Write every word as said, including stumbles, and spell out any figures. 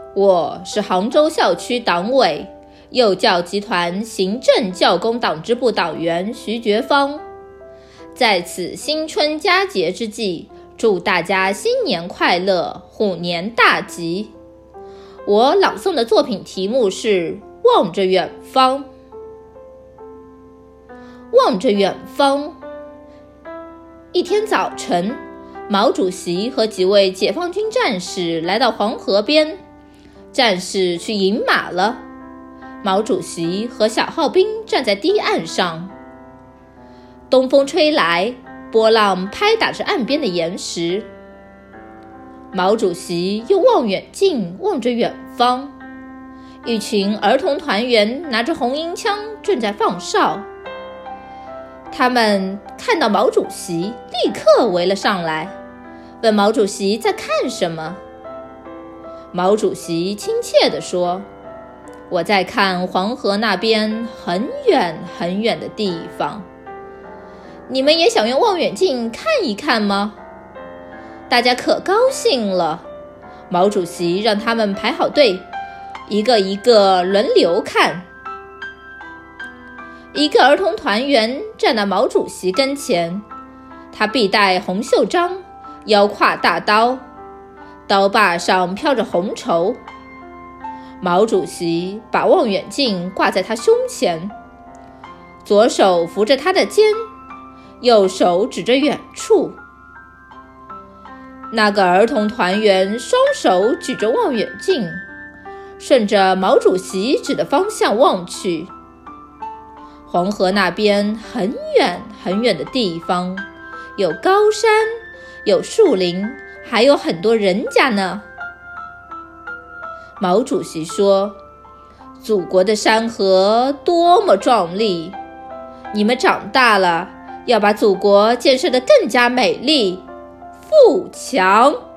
我是杭州校区党委幼教集团行政教工党支部党员徐觉芳，在此新春佳节之际，祝大家新年快乐，虎年大吉。我朗诵的作品题目是望着远方。望着远方。一天早晨，毛主席和几位解放军战士来到黄河边，战士去饮马了。毛主席和小号兵站在堤岸上，东风吹来，波浪拍打着岸边的岩石。毛主席用望远镜望着远方，一群儿童团员拿着红缨枪正在放哨。他们看到毛主席，立刻围了上来，问毛主席在看什么。毛主席亲切地说：“我在看黄河那边很远很远的地方，你们也想用望远镜看一看吗？”大家可高兴了。毛主席让他们排好队，一个一个轮流看。一个儿童团员站到毛主席跟前，他臂带红袖章，腰挎大刀，刀把上飘着红绸。毛主席把望远镜挂在他胸前，左手扶着他的肩，右手指着远处。那个儿童团员双手举着望远镜，顺着毛主席指的方向望去。黄河那边很远很远的地方，有高山，有树林，还有很多人家呢。毛主席说：“祖国的山河多么壮丽，你们长大了，要把祖国建设得更加美丽、富强。”